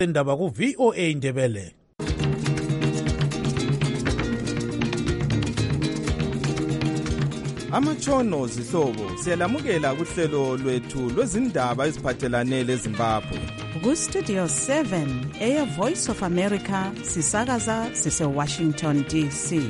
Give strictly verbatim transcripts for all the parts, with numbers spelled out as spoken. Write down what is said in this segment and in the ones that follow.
Indaba ku V O A Ndebele. Amatshono zihlobo siyalamukela kuhlelo lwethu lwezindaba eziphathelane leZimbabwe. Ku Studio seven eya Voice of America sisakaza sise Washington D C.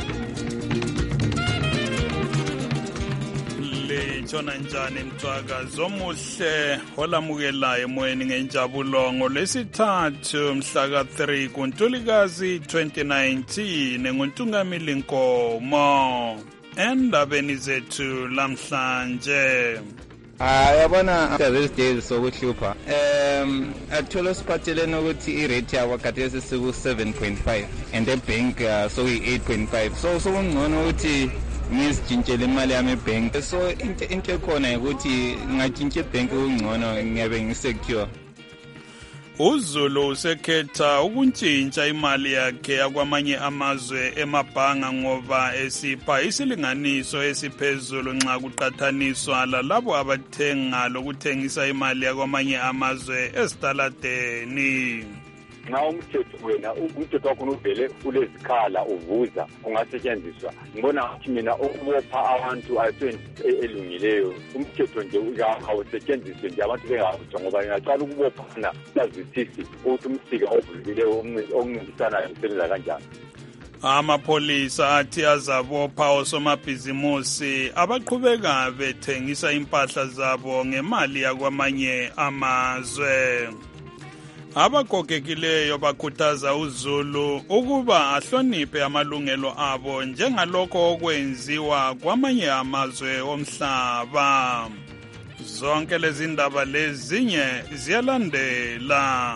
Lechona njani mthwaka zomuhle olamukela emoyeni ngenjabulo ngolesithathu mhla ka three kuNtulikazi twenty nineteen ngontungamili Nkomo. Endabeni zethu lamhlanje ayabona these days sokuhlupha um athola siphathelene ukuthi irate yakho khathesi siku seven point five and the bank uh, so eight point five so so ngcono ukuthi ngizintshele imali yami ebank so into into ekhona ukuthi ngatshintshela ebank ungcono ngiyabe ngisecure. uZulu usekhetha ukuntshintsha imali yakhe yakwamanye amazwe emabhanga ngoba esipha isilinganiso esiphezulu nxa kuqathaniswa lalabo abathenga lokuthengisa imali yakwamanye amazwe esitaladeni. Nxa umthetho wena umthetho wakho uvele ulezikhala uvuza ungasetshenziswa ngibona ukuthi mina ukubopha abantu ayisento elungileyo umthetho nje awusetshenziswe nje abantu bengakuthi ngoba ngiyaqala ukubophana lazithisi ukuthi umsika ovulileyo oncintisanayo usebenza kanjani. Amapolisa athi azabopha osomabhizimusi abaqhubeka bethengisa impahla zabo ngemali yakwamanye amazwe. Abagogekileyo bakhuthaza uZulu ukuba ahloniphe amalungelo abo njengalokho okwenziwa kwamanye amazwe omhlaba. Zonke lezi ndaba lezinye ziyalandela.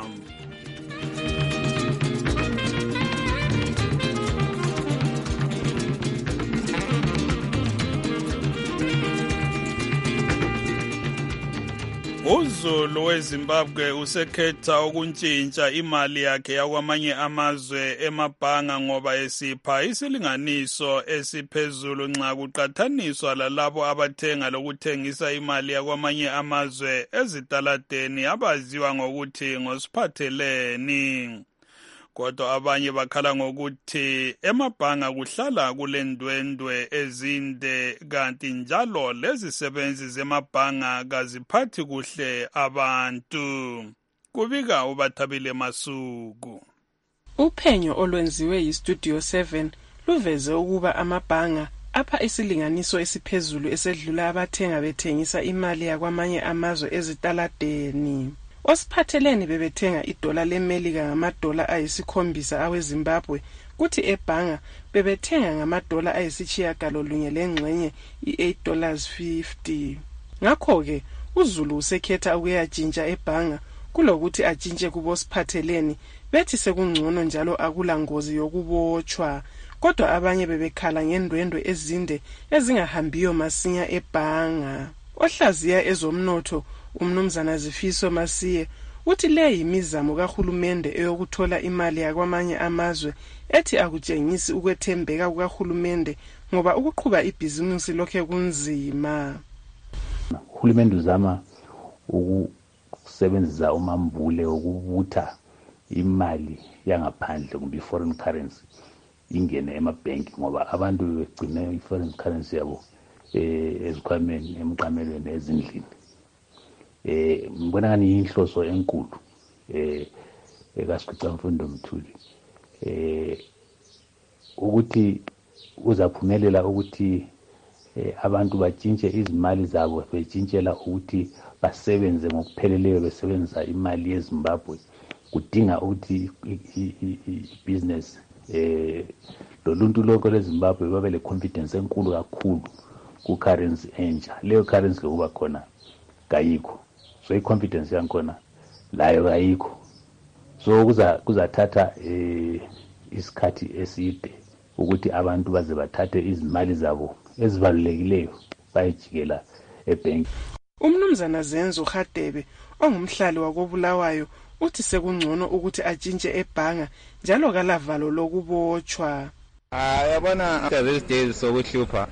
uZulu weZimbabwe usekhetha ukuntshintsha imali yakhe yakwamanye amazwe emabhanga ngoba esipha isilinganiso esiphezulu nxa kuqathaniswa lalabo abathenga lokuthengisa imali yakwamanye amazwe ezitaladeni abaziwa ngokuthi ngosiphatheleni. Kodwa abanye bakhala ngokuthi emabhanga kuhlala kulendwendwe ezinde kanti njalo lezi sebenzi zemabhanga kaziphathi kuhle abantu. Kubika uBathabile Masuku. Uphenyo olwenziwe yiStudio seven luveze ukuba amabhanga apha isilinganiso esiphezulu esedlula abathenga bethengisa imali yakwamanye amazwe ezitaladeni. Osiphatheleni bebethenga idola leMelika ngamadola ayisikhombisa aweZimbabwe kuthi ebhanga bebethenga ngamadola ayisitshiyagalolunye lengxenye i-eight dollars fifty. Ngakho-ke uZulu usekhetha ukuyatshintsha ebhanga kulokuthi atshintshe kubosiphatheleni bethi sekungcono njalo akula ngozi yokubotshwa. Kodwa abanye bebekhala ngendwendwe ezinde ezingahambiyo masinya ebhanga. Ohlaziya ezomnotho uMnumzana Zifiso Masiye uthi le yimizamo kahulumende eyokuthola imali yakwamanye amazwe ethi akutshengisi ukwethembeka kukahulumende ngoba ukuqhuba ibhizimusi lokhe kunzima. Uhulumende uzama ukusebenzisa umambule ukubutha imali yangaphandle kumbe foreign currency ingene emabhenki ngoba abantu begcine i-foreign currency yabo eh ezikhwameni emqamelweni ezindlini. eh ngibona ngani inhloso enkulu eh ekasiqica mfundo Mthuli eh ukuthi uzaphumelela ukuthi eh, abantu batshintshe izimali zabo betshintshela ukuthi basebenze ngokupheleleyo besebenzisa imali yeZimbabwe kudinga ukuthi business eh loluntu lonke leZimbabwe babe le confidence enkulu kakhulu ku currency entsha. Leyo currency kuba khona kayikho, so i confidence yakhona layo kayikho, so kuza kuzathatha eh isikhathi eside ukuthi abantu baze bathathe izimali zabo ezibalulekileyo bayijikela ebank. Umnumzana Zenzo Khadebe ongumhlali wakobulawayo uthi sekungcono ukuthi atshintshe ebhanga njalo kalavalo lokubotshwa. Ah, yabona after these days sokuhlupha.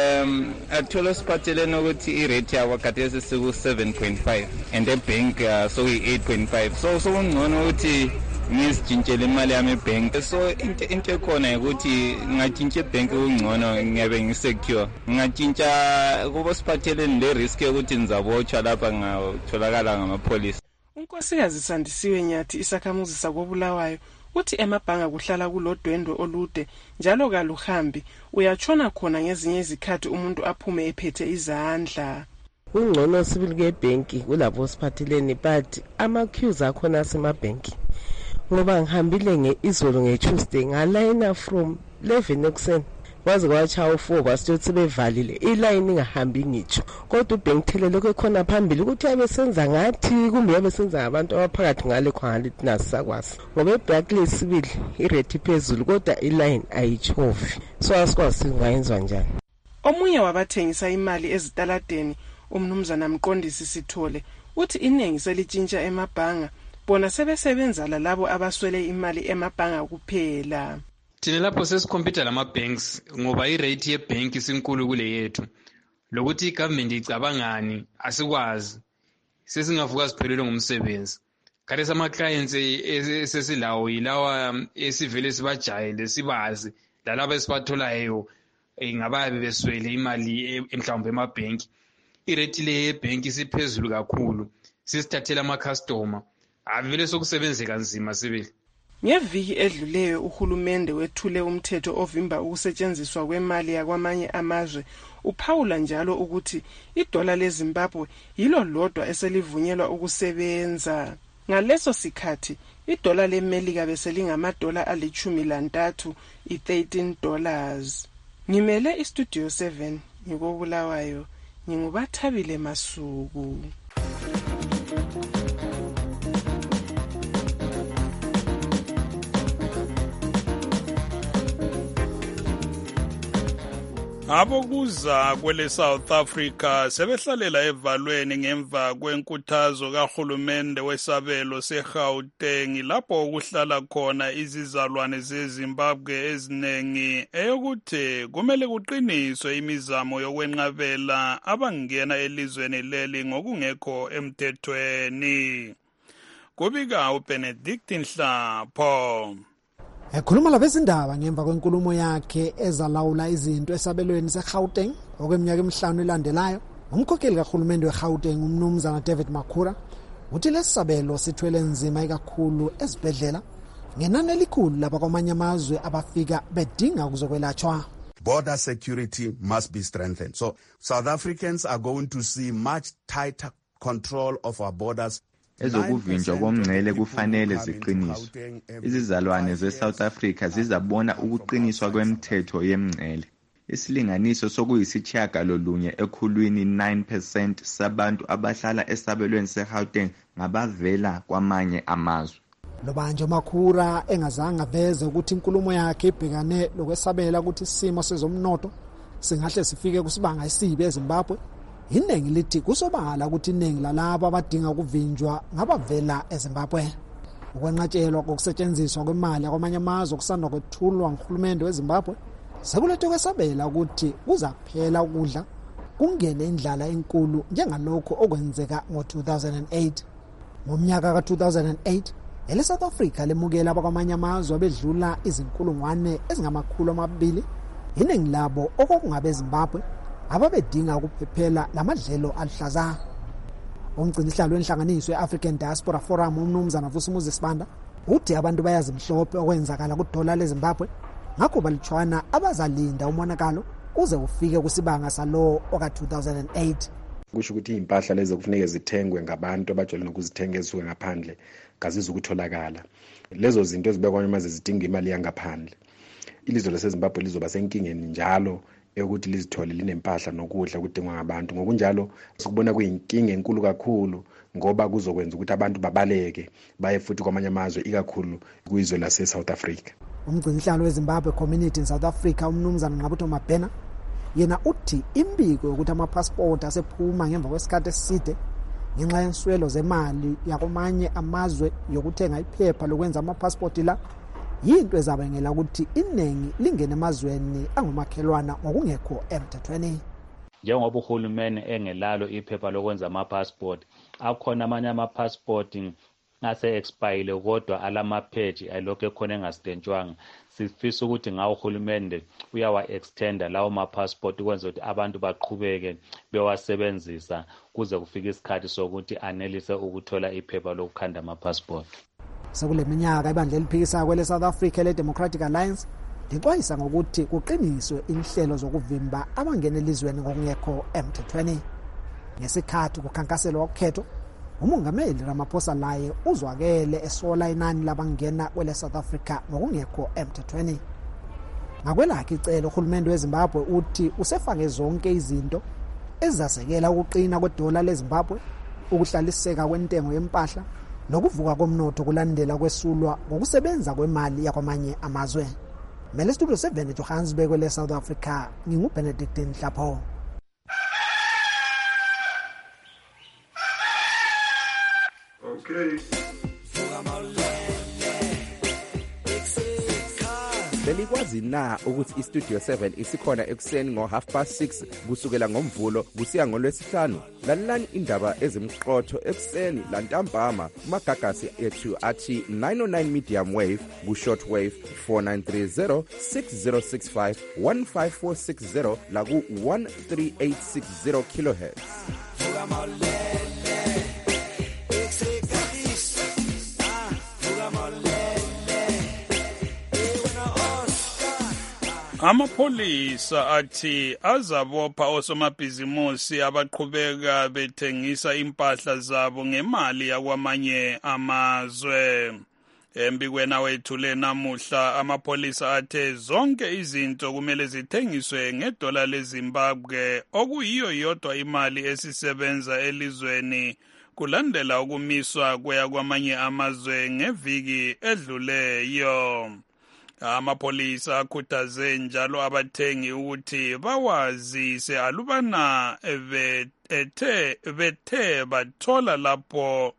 Um athola siphathelene ukuthi irate yawo khathesi siku seven point five and the bank uh, so eight point five. So so ngcono ukuthi ngizitshintshele imali yami ebank. So into into ekhona ukuthi ngingatshintsha ebank ungcono ngiyabe ngisecure. Ngingatshintsha kuba siphathelene le risk ukuthi ngizabotsha lapha ngatholakala ngamapolice. Unkosikazi Sandisiwe Nyathi isakhamuzi sakobulawayo uthi emabhanga kuhlala kulodwendwe olude njalo kaluhambi uyatshona khona ngezinye izikhathi umuntu aphume ephethe izandla. Ungcono sibili ngebanki kulapho siphathelene but ama queues akhona asemabhanki ngoba ngihambile ngeizolo ngeTuesday ngalayina from eleven ekuseni waze kwacha u-four basithothi bevalile iline ingahambi ngitsho kodwa ubank thelele kwekhona phambili ukuthi yabe senza ngathi kumbe yabe senza ngabantu abaphakathi ngale khona thina sisakwasi ngoba eblacklist sibili irate phezulu kodwa iline ayichofi so asikwazi ngayenzwa njani. Omunye wabathengisa imali ezitaladeni umnumzana Mqondisi Sithole uthi iningi selitshintsha emabhanga bona sebesebenza lalabo abaswele imali emabhanga kuphela. Thina lapho sesikhompyutha lama banks ngoba irate yebank isinkulu kule yethu lokuthi igovernment icabangani asikwazi sesingavuka siphelelwe ngumsebenzi kade sama clients esesilawo yilawa esivele sibajayele sibazi lalabo esibatholayo ngababe beswele imali emhlawumbe emabhanki irate le yebank isiphezulu kakhulu sisithathela ama customer avele sokusebenzeka nzima sibili. Ngeviki edluleyo uhulumende wethule umthetho ovimba ukusetshenziswa kwemali yakwamanye amazwe uphawula njalo ukuthi idola leZimbabwe yilo lodwa eselivunyelwa ukusebenza. Ngaleso sikhathi idola leMelika beselingamadola alichumi lantathu i-thirteen dollars. Ngimele istudio seven ngikobulawayo ngingubathabile Masuku. Abokuza kwele South Africa sebehlalela evalweni ngemva kwenkuthazo kahulumende wesabelo seGauteng lapho ukuhlala khona izizalwane zeZimbabwe ezinengi eyokuthi kumele kuqiniswe imizamo yokwenqabela abangena elizweni leli ngokungekho emthethweni. Kubika uBenedict Nhlapho. Ekhuluma labezindaba ngemva kwenkulumo yakhe ezalawula izinto esabelweni seGauteng okweminyaka emihlanu elandelayo, umkhokheli kahulumende weGauteng umnumzana David Makhura uthi lesabelo sithwele nzima ikakhulu ezibhedlela ngenani elikhulu lapha kwamanye amazwe abafika bedinga ukuzokwelatshwa. Border security must be strengthened. So South Africans are going to see much tighter control of our borders. Ezokuvinjwa komngcele kufanele ziqiniswe. Izizalwane ze-South Africa zizabona ukuqiniswa kwemthetho yemngcele. Isilinganiso sokuyisitshiyagalolunye ekhulwini nine percent sabantu abahlala esabelweni seGauteng ngabavela kwamanye amazwe. Lobanje Makhura engazange aveze ukuthi inkulumo yakhe ibhekane lokwesabela ukuthi isimo sezomnotho singahle sifike kusibanga esibi eZimbabwe. Iningi lithi kusobala ukuthi iningi lalabo abadinga ukuvinjwa ngabavela eZimbabwe. Ukwenqatshelwa kokusetshenziswa kwemali yakwamanye amazwe okusanda kwethulwa nguhulumende weZimbabwe sekulethe kwesabela ukuthi kuza kuphela ukudla kungene indlala enkulu njengalokho okwenzeka ngo-two thousand eight. Ngomnyaka ka-two thousand eight ele South Africa lemukela abakwamanye amazwe abedlula izinkulungwane ezingamakhulu amabili iningi labo okokungabe eZimbabwe ababedinga ukuphephela lamadlelo alihlaza. Umgcini sihlalo wenhlanganiso ye-African Diaspora Forum umnumzana Vusumuzi Sibanda uthi abantu bayazi mhlophe okwenzakala kudola leZimbabwe ngakho balitshwana abazalinda umonakalo uze ufike kusibanga salo oka-two thousand eight. Kusho ukuthi impahla lezi kufanele zithengwe ngabantu abajwayele ukuzithenga esuke ngaphandle kaziza ukutholakala. Lezo zinto ezibekwa manje zidinga imali yangaphandle. Ilizwe laseZimbabwe lizoba senkingeni njalo ukuthi lizithole linempahla nokudla kudingwa ngabantu. Ngokunjalo sikubona kuyinkinga enkulu kakhulu ngoba kuzokwenza ukuthi abantu babaleke baye futhi kwamanye amazwe ikakhulu kwizwe lase South Africa. Umgcini sihlalo weZimbabwe Community in South Africa umnumzana Ngqabutho Mabhena yena uthi imbiko yokuthi ama-passport asephuma ngemva kwesikhathi eside ngenxa yenswelo zemali yakwamanye amazwe yokuthenga iphepha lokwenza ama-passport la yinto ezabangela ukuthi iningi lingene emazweni angumakhelwana ngokungekho emthethweni. Njengoba uhulumeni engelalo iphepha lokwenza ama-passport, akhona amanye ama-passport ase expire kodwa alama page ayilokho ekhona engasitentshwanga. Sifisa ukuthi ngawo uhulumende uyawa extenda lawo ma-passport ukwenza ukuthi abantu baqhubeke bewasebenzisa kuze kufike isikhathi sokuthi anelise ukuthola iphepha lokukhanda ama-passport. Sekule minyaka ibandla eliphikisa kwele South Africa le Democratic Alliance lixwayisa ngokuthi kuqiniswe inhlelo zokuvimba abangena elizweni ngokungekho emthethweni. Ngesikhathi kukhankaselwa ukhetho, umongameli Ramaphosa laye uzwakele esola inani labangena kwele South Africa ngokungekho emthethweni. Ngakwelakhe icelo uhulumende weZimbabwe uthi usefake zonke izinto ezizasekela ukuqina kwedola leZimbabwe, ukuhlaliseka kwentengo yempahla nokuvuka komnotho kulandela kwesulwa ngokusebenza kwemali yakwamanye amazwe. Mele Studio seven eJohannesburg kwele South Africa, nginguBenedict Nhlapho. Okay. Belikwazi na ukuthi iStudio seven isikhona ekuseni ngo half past six kusukela ngomvulo kusiya ngolwesihlanu? Lalelani indaba ezimqotho ekuseni lantambama kumagagasi ethu athi nine oh nine medium wave ku short wave four nine three zero six zero six five one five four six zero la ku one three eight six zero kilohertz. Amapholisa athi azabopha osomabhizimusi abaqhubeka bethengisa impahla zabo ngemali yakwamanye amazwe. Embikweni wethule namuhla amapholisa athe zonke izinto kumele zithengiswe ngedola leZimbabwe okuyiyo yodwa imali esisebenza elizweni kulandela ukumiswa kweyakwamanye amazwe ngeviki edluleyo. Amapholisa akhuthaze njalo abathengi ukuthi bawazise alubana bethe bethe bathola lapho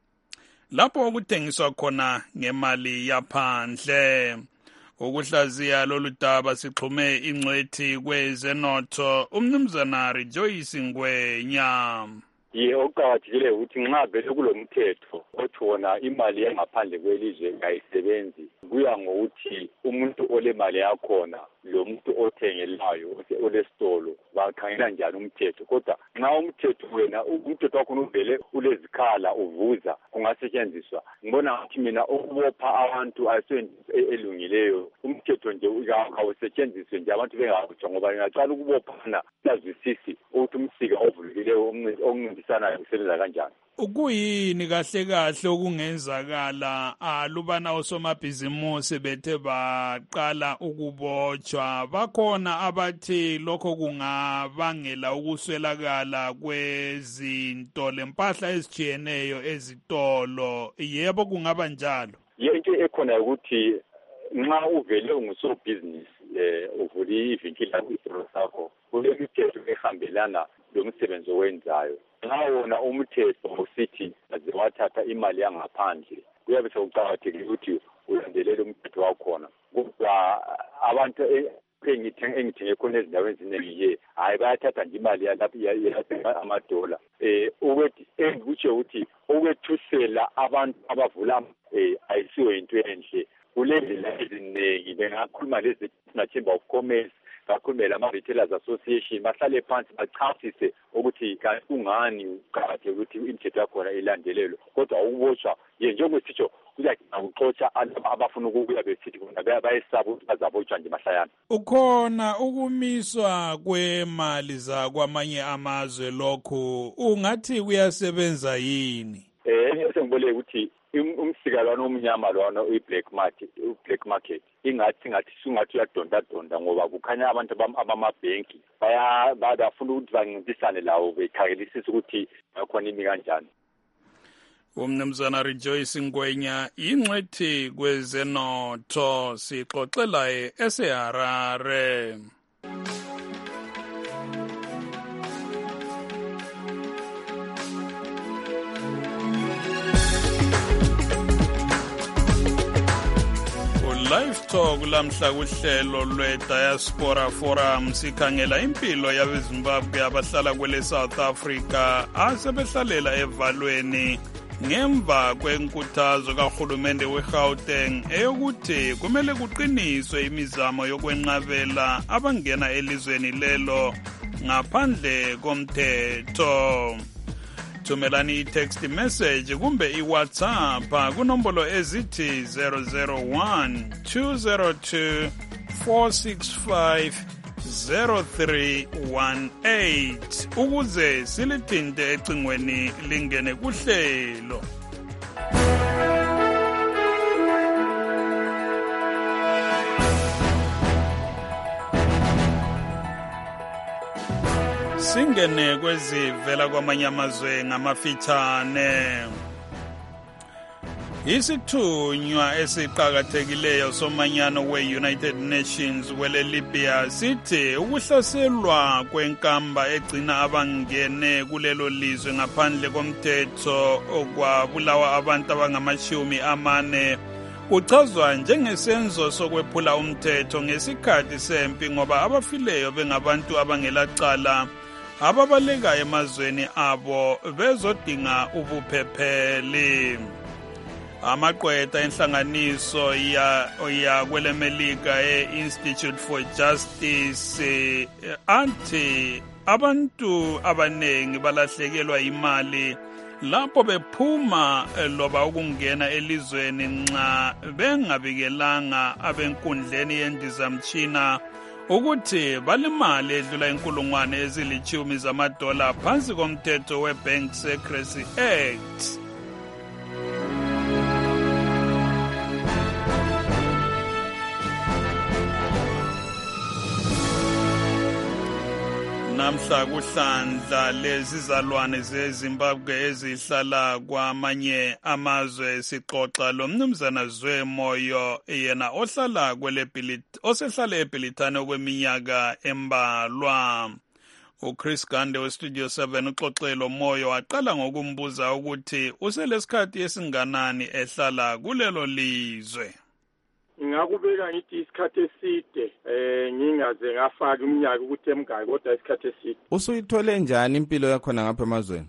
lapho okuthengiswa khona ngemali yaphandle. Ukuhlaziya lolu daba sixhume ingcwethi kwezenotho umnumzana Rejoice Ngwenya. Ye okuqakathekile ukuthi nxa vele kulomthetho othi wona imali engaphandle kwelizwe kayisebenzi, kuya ngokuthi umuntu olemali yakhona lo muntu othengelayo olesitolo bakhangela njani umthetho. Kodwa nxa umthetho wena umthetho wakho uvele ulezikhala uvuza kungasetshenziswa, ngibona ngathi mina ukubopha abantu ayisento elungileyo. Umthetho nje awusetshenziswe nje abantu bengakutshwa, ngoba ngiyaqala ukubophana lazwisisi ukuthi umsika ovulileyo okuncintisanayo usebenza kanjani. Ukuyini kahle kahle okungenzakala alubana osomabhizimusi bethe baqala ukubotshwa? Bakhona abathi lokho kungabangela ukuswelakala kwezinto lempahla ezijiyeneyo ezitolo. Yebo kungaba njalo? Yento ekhona ukuthi nxa uvele ungusobhizinisi eh uvuli ivinkila kwisitolo sakho, kulemithetho ehambelana lomsebenzi owenzayo. Nxa wona umthetho usithi azewathatha imali yangaphandle, kuyabe sekuqakathekile ukuthi ulandelele umthetho wakhona. Kodwa abantu engithenge khona ezindaweni eziningi nje hayi bayathatha nje imali yalapha amadola. Eh ukuthi engukutsho ukuthi ukwethusela abantu abavula eh ayisiyo into enhle. Kulendlela eziningi bengakhuluma lezi Chamber of Commerce, bakhulumela ama-Retailers Association, bahlale phansi bachasise ukuthi kungani uqakatheke ukuthi imithetho yakhona ilandelelwe. Kodwa ukubotshwa njengokusitsho kuyadinga ukuxotsha abafuna ukubuya besithi bona bayesaba ukuthi bazabotshwa nje mahlayana. Ukhona ukumiswa kwemali zakwamanye amazwe, lokhu ungathi kuyasebenza yini? Eh sengibole ukuthi umsikalwana omnyama lwana uyi-black market u-black market ingathi ngathi sungathi uyadonda donda, ngoba kukhanya abantu abamabhenki baya bafuna ukuthi bancintisane lawo bekhangelisisa ukuthi bakhona imi kanjani. Umnumzana Rejoice Ngwenya ingcwethi kwezenotho sixoxela eseHarare. Live Talk lamhla kuhlelo lwe-Diaspora Forum sikhangela impilo yabeZimbabwe abahlala kwele South Africa asebehlalela evalweni ngemva kwenkuthazo kahulumende weGauteng eyokuthi kumele kuqiniswe imizamo yokwenqabela abangena elizweni lelo ngaphandle komthetho. Thumelani i-text message kumbe i-WhatsApp kunombolo ezithi zero zero one two zero two four six five zero three one eight ukuze silithinte ecingweni lingene kuhlelo. Singene kwezivela kwamanye amazwe ngamafitshane. Isithunywa esiqhakathekileyo somanyano we-United Nations kwele Libya sithi ukuhlaselwa kwenkamba egcina abangene kulelo lizwe ngaphandle komthetho okwabulawa abantu abangamashumi amane kuchazwa njengesenzo sokwephula umthetho ngesikhathi sempi ngoba abafileyo bengabantu abangelacala ababaleka emazweni abo bezodinga ubuphepheli. Amaqweta enhlanganiso ya ya kwelemelika e-Institute for Justice anti abantu abanengi balahlekelwa imali lapho bephuma loba ukungena elizweni nxa bengabikelanga abenkundleni yendizamtshina ukuthi balimali edlula inkulungwane ezilithumi zamadola phansi komthetho we-Bank Secrecy Act. Namhla kuhlandla lezizalwane zeZimbabwe ezihlala kwamanye amazwe sixoxa lo mnumzana Zwemoyo yena ohlala kwele osehlala eBilitane okweminyaka embalwa. uChris Gande weStudio seven uxoxelo Moyo waqala ngokumbuza ukuthi uselesikhathi esinganani ehlala kulelo lizwe. Ngakubeka ngithi isikhathi eside eh ngingaze ngafaka iminyaka ukuthi emgaki kodwa isikhathi eside. Usuyithole njani impilo yakho ngapha emazweni?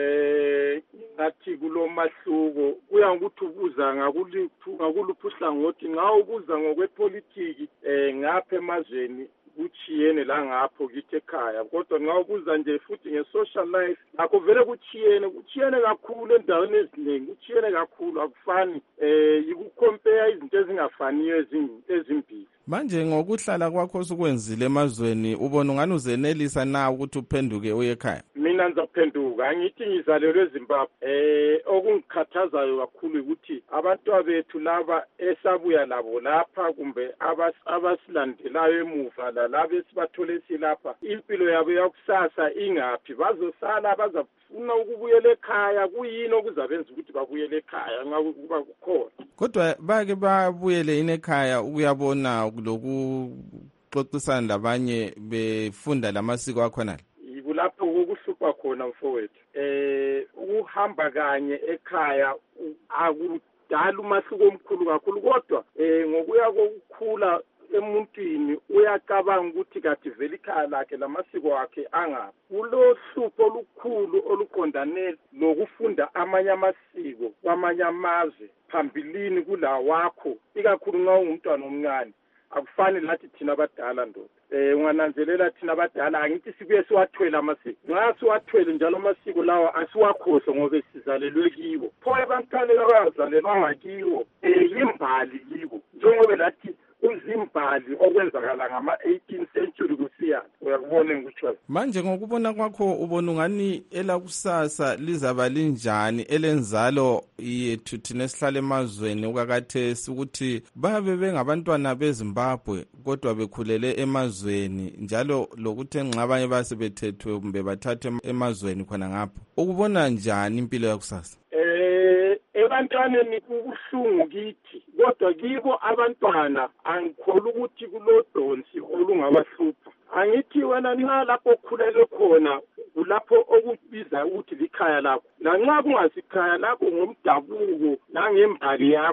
Eh ngathi kulomahluko kuya ukuthi ubuza ngakuliphu ngakuluphu hlangothi nxa ubuza ngokwepolitiki eh ngapha emazweni kuchiyene la ngapho kithi ekhaya kodwa nxa ubuza nje futhi nge-social life nakho vele kuchiyene kuchiyene kakhulu endaweni eziningi kuchiyene kakhulu akufani eh yikucompare izinto ezingafaniyo ezimbili. Manje ngokuhlala kwakho sokwenzile emazweni ubona ungani uzenelisa na ukuthi uphenduke uye ekhaya? Mina ngizaphenduka angithi ngizalelwe eZimbabwe eh okungikhathazayo kakhulu ukuthi abantu bethu laba esabuya labo lapha kumbe abasilandelayo emuva la laba esibathole silapha impilo yabo yakusasa ingaphi bazosala bazafuna ukubuyela ekhaya kuyini okuzabenza ukuthi babuyele ekhaya ngakuba kukhona kodwa bake babuyele ine ekhaya ukuyabona lokuxoxisana labanye befunda lamasiko akhona lapho ukuhlupha khona mfowethu eh ukuhamba kanye ekhaya akudala umahluko omkhulu kakhulu kodwa eh ngokuya kokukhula emuntwini uyacabanga ukuthi kathi vele ikhaya lakhe lamasiko akhe angapi kulohlupho olukhulu oluqondane lokufunda amanye amasiko kwamanye amazwe phambilini kula wakho ikakhulu nxa ungumntwana omncane akufani lathi thina abadala ndoda eh ungananzelela thina abadala angithi sibuye siwathwele amasiko nxa siwathwele njalo amasiko lawa asiwakhohle ngoba sizalelwe kiwo pho abantwana abazalelwa ngakiwo eh imbali kiwo njengoba lathi uzimbali okwenzakala ngama-eighteenth century kusiya uyakubona ngikutsho manje ngokubona kwakho ubona ungani elakusasa lizaba linjani elenzalo yethu thina esihlala emazweni ukakathesi ukuthi babe bengabantwana beZimbabwe kodwa bekhulele emazweni njalo lokuthi enqabanye basebethethwe kumbe bathathwe emazweni khona ngapho ukubona njani impilo yakusasa? eh ebantwaneni kubuhlungu kithi kodwa kibo abantwana angikholwa ukuthi kulodonsi olungabahlupha angithi wena nxa lapho okhulele khona kulapho okubiza ukuthi likhaya lakho lanxa kungasikhaya lakho ngomdabuko nangembali yakho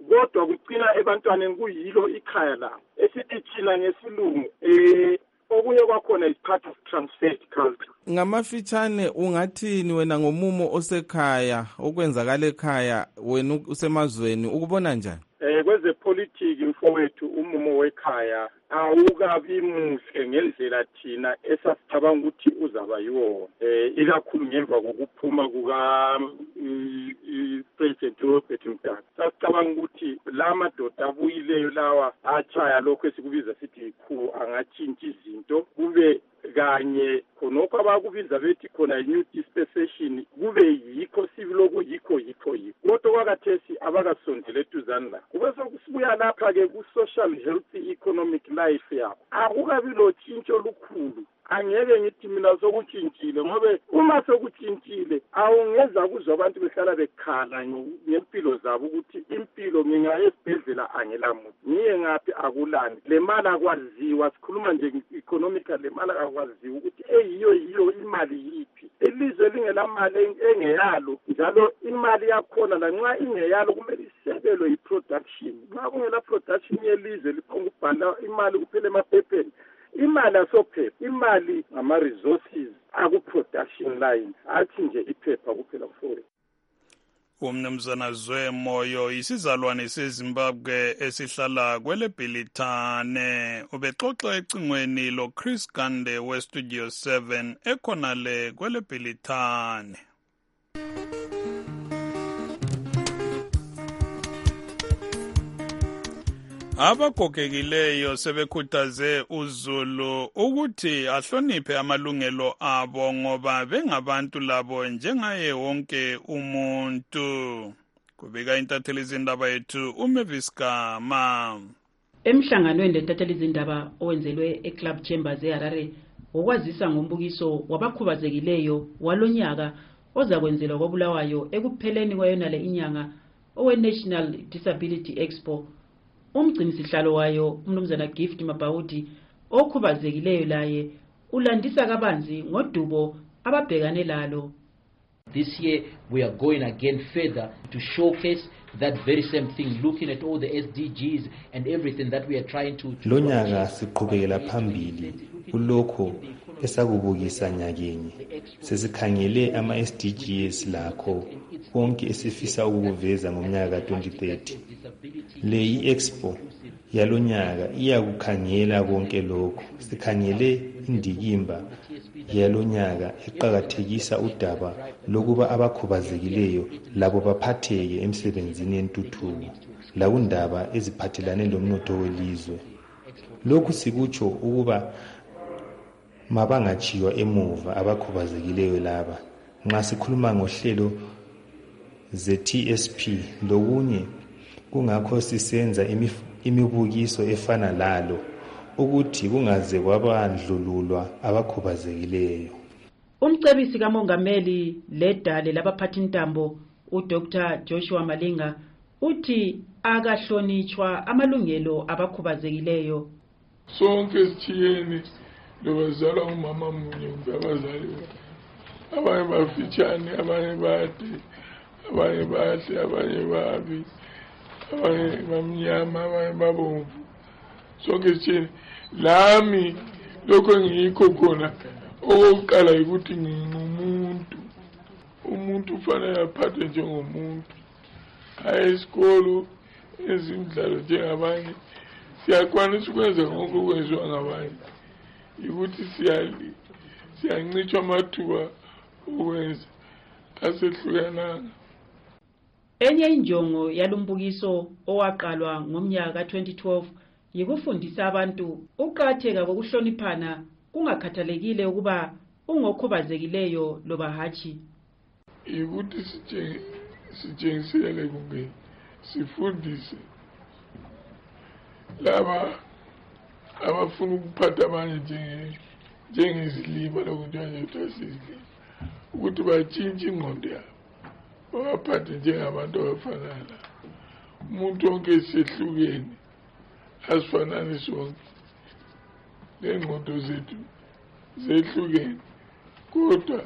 kodwa kugcina ebantwaneni kuyilo ikhaya labo esithi thina ngesilungu eh okunye kwakhona is part of transferred culture. Ngamafitshane ungathini wena ngomumo osekhaya okwenzakala ekhaya wena usemazweni ukubona njani? Eh kweze politics mfowethu umumo wekhaya awukabi muhle ngendlela thina esasicabanga ukuthi uzaba yiwo eh ikakhulu ngemva kokuphuma kuka President Robert Mugabe sasicabanga ukuthi la madoda abuyileyo lawa achaya lokho esikubiza sithi ikhu angatshintsha izinto kube kanye khonokho abakubiza bethi khona new dispensation kube yikho sivilo yikho yikho yikho kodwa kwakathesi abakasondele eduzane la kube sokusibuya lapha ke ku social health economic life yabo akukabi lo tshintsho lukhulu angeke ngithi mina sokutshintshile ngobe uma sokutshintshile awungeza kuzwa abantu behlala bekhala ngempilo zabo ukuthi impilo ngingaya esibhedlela angelamuntu ngiye ngapi akulani le mali akwaziwa sikhuluma nje economically le mali akwaziwa ukuthi eyiyo yiyo imali yiphi elizwe lingela mali engeyalo njalo imali yakhona la nxa ingeyalo kumele isekelwe iproduction nxa kungela production yelizwe liphonga ubhala imali kuphela emaphepheni imali asophepha imali ngama resources aku production line athi nje iphepha kuphela mfowethu. Umnumzana Zwemoyo isizalwane seZimbabwe esihlala kwele Bhilithane ubexoxa ecingweni lo Chris Gande we Studio seven ekhonale kwele Bhilithane. Abagogekileyo sebekhuthaze uZulu ukuthi ahloniphe amalungelo abo ngoba bengabantu labo njengaye wonke umuntu. Kubika intatheli izindaba yethu uMavis Gama. Emhlanganweni lentatheli izindaba owenzelwe eClub Chambers eHarare okwazisa ngombukiso wabakhubazekileyo walonyaka ozakwenzelwa koBulawayo ekupheleni kwayona le inyanga owe National Disability Expo. Umgcinisihlalo wayo umnumzana Gift Mabawudi okhubazekileyo laye ulandisa kabanzi ngodubo ababhekane lalo. This year we are going again further to showcase that very same thing, looking at all the S D Gs and everything that we are trying to lo nyaka siqhubekela phambili kulokho esakubukisa nyakenye sesikhangele ama S D Gs lakho konke esifisa ukuveza ngomnyaka twenty thirty. Le i-expo yalonyaka iyakukhangela konke lokho sikhangele indikimba yalonyaka eqhakathekisa udaba lokuba abakhubazekileyo labo baphatheke emsebenzini yentuthuko lakundaba eziphathelane lomnotho welizwe. Lokhu sikutsho ukuba mabangachiywa emuva abakhubazekileyo laba nxa sikhuluma ngohlelo ze T S P lokunye kungakho sisenza imibukiso efana lalo ukuthi kungaze kwabandlululwa abakhubazekileyo. Umcebisi kamongameli ledale labaphathintambo uDr Joshua Malinga uthi akahlonitshwa amalungelo abakhubazekileyo. Sonke sithiyeni lobazala umama munye ngabazali abanye bafitshane abanye bade abanye bahle abanye babi abanye bamnyama abanye babomvu sonke sithiyeni lami lokho ngikho khona okokuqala ukuthi ngingumuntu umuntu ufanele aphathe njengomuntu hayi isikolo ezimidlalo njengabanye siyakwanisa ukwenza konke okwenziwa ngabanye ukuthi siyali siyancitshwa amathuba okwenza asehlukananga. Enye injongo yalumbukiso owaqalwa ngomnyaka twenty twelve yikufundisa abantu ukuqhatheka kokuhloniphana kungakhathalekile ukuba ungokhubazekileyo loba hachi. Ukuthi sitshengisele kumbe sifundise laba abafuna ukuphatha abanye njengezilima lokuthiwa ukuthi batshintshe ingqondo yabo babaphathe njengabantu abafanana. Umuntu wonke esehlukene asifanani sonke lengqondo zethu zehlukene kodwa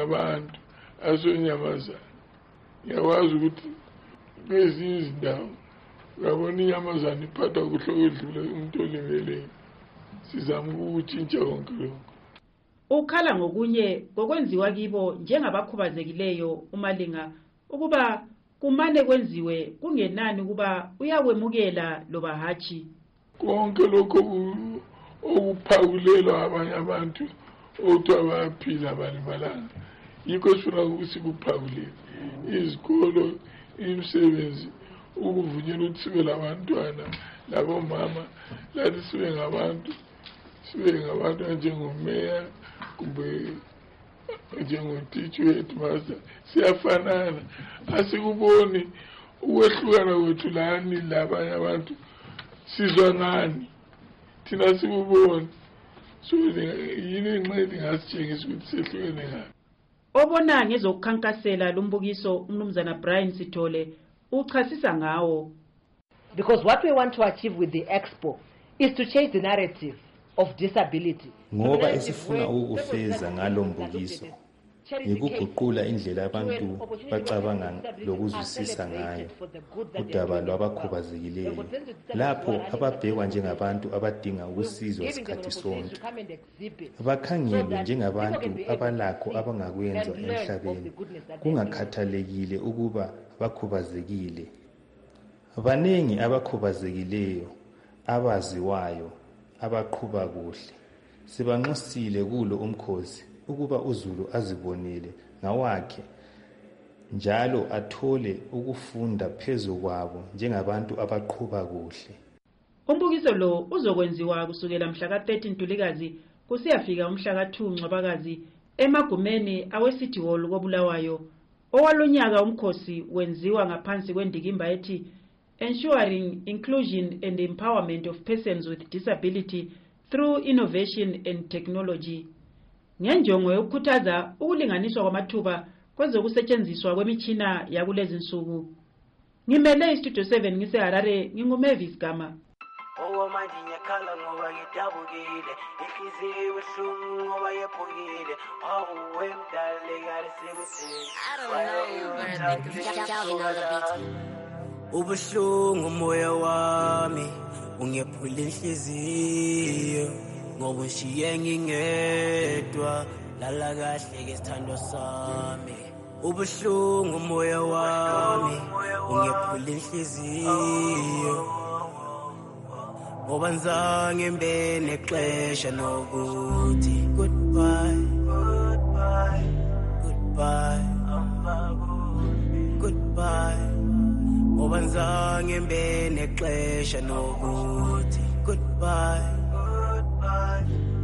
singabantu asonyamazana. Ngiyakwazi ukuthi kwezinye izindawo uyabona inyamazane iphatha kuhle kwedlula umuntu olimeleyo sizama ukutshintsha konke lokho. Ukhala ngokunye kokwenziwa kibo njengabakhubazekileyo uMalinga ukuba kumane kwenziwe kungenani ukuba uyawemukela loba hatshi. Konke lokho okuphakulelwa abanye abantu othiwa bayaphila balibalanga yikho sifuna ukuthi kuphakulele izikolo, imisebenzi, ukuvunyelwa ukuthi sibe labantwana labomama, lathi sibe ngabantu sibe ngabantu njengomeya kumbe njengotitsha headmaster, siyafanana. Asikuboni ukwehlukana kwethu lani labanye abantu, sizwa ngani thina sikuboni. So yini inqedi ngasitshengisa ukuthi sehlukene ngani. Obona ngezokukhankasela lumbukiso umnumzana Brian Sithole uchasisa ngawo. Because what we want to achieve with the expo is to change the narrative of disability. Ngoba esifuna ukufeza ngalo mbukiso yikuguqula indlela abantu bacabanga lokuzwisisa ngayo udaba lwabakhubazekileyo, lapho ababhekwa njengabantu abadinga ukusizwa isikhathi sonke, abakhangelwe njengabantu abalakho abangakwenza emhlabeni kungakhathalekile ukuba bakhubazekile. Abaningi abakhubazekileyo abaziwayo abaqhuba kuhle sibanxusile kulo umkhosi ukuba uZulu azibonele ngawakhe njalo athole ukufunda phezu kwabo njengabantu abaqhuba kuhle. Umbukiso lo uzokwenziwa kusukela mhla ka thirteen Ntulikazi kusiyafika umhla ka two Ncwabakazi emagumeni aweCity Hall koBulawayo. Owalonyaka umkhosi wenziwa ngaphansi kwendikimba ethi Ensuring Inclusion and Empowerment of Persons with Disability through Innovation and Technology. Ngenjongo yokukhuthaza ukulinganiswa kwamathuba kwezokusetshenziswa kwemitshina yakulezi nsuku. Ngimele iStudio seven ngiseHarare, nginguMavis Gama. Owa manje ngiyakhala ngoba ngidabukile, inhliziyo ibuhlungu ngoba yephukile. Awu wemdale kade sekuthini. Ubuhlungu umoya wami ungephula inhliziyo ngoba ushiye ngingedwa lala kahle ke sithando sami. Ubuhlungu umoya wami ungephula inhliziyo ngoba nzange mbe nexesha nokuthi goodbye goodbye goodbye goodbye ngoba nzange mbe nexesha nokuthi goodbye goodbye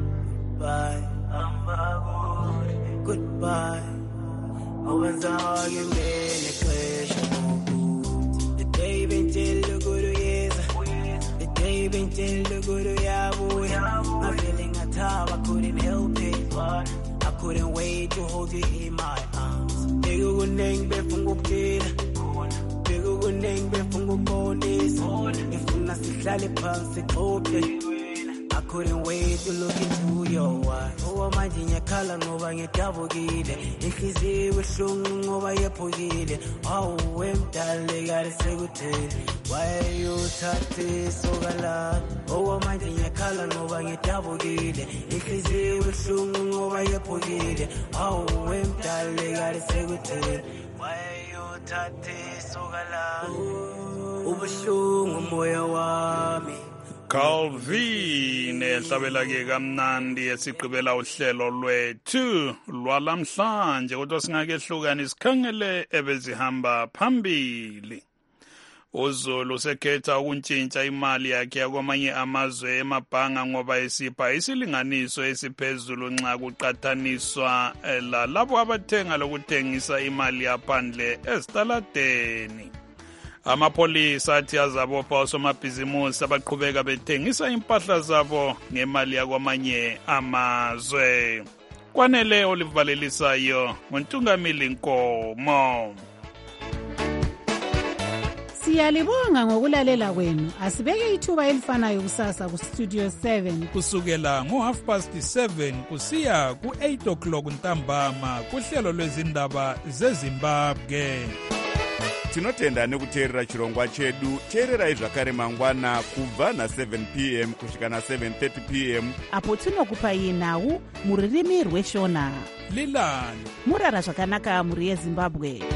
goodbye goodbye ngoba nzange mbe nexesha nokuthi the day bentshela ukuyeza the day bentshela ukuyabuya. I'm feeling athaba, I couldn't help it, I couldn't wait to hold you in my arms. Bego kuneng befunga ukuphila, bego kuneng befunga ukubonisa, ngifuna sihlale phansi xoxe. I couldn't wait to look into your eyes. Owa manje ngiyakhala ngoba ngidabukile, inhliziyo ibuhlungu ngoba yephukile. Awu wemdale kade sekuthini, why uthathe isoka lami. Owa manje ngiyakhala ngoba ngidabukile, inhliziyo ibuhlungu ngoba yephukile. Awu wemdale kade sekuthini, why uthathe isoka lami. Ubuhlungu umoya wami. Calvin ehlabela ke kamnandi esigqibela uhlelo lwethu lwalamhlanje, kodwa singakehlukani sikhangele ebezihamba phambili. uZulu sekhetha ukuntshintsha imali yakhe yakwamanye amazwe emabhanga ngoba esipha isilinganiso esiphezulu nxa kuqathaniswa lalabo abathenga lokuthengisa imali yaphandle ezitaladeni. Amapolisa athi azabopha osomabhizimusi abaqhubeka bethengisa impahla zabo ngemali yakwamanye amazwe. Kwanele olivalelisayo ngoNtungamili Nkomo. Siyalibonga ngokulalela kwenu. Asibeke ithuba elifanayo kusasa ku Studio seven kusukela ngo half past seven kusiya ku eight o'clock ntambama kuhlelo lwezindaba zeZimbabwe. tinotenda nekuteerera chirongwa chedu. teererai zvakare mangwana kubva na-seven p m kusvika na-seven thirty p m apo tinokupai nhau muririmi rweshona. lilani murara zvakanaka muri yezimbabwe.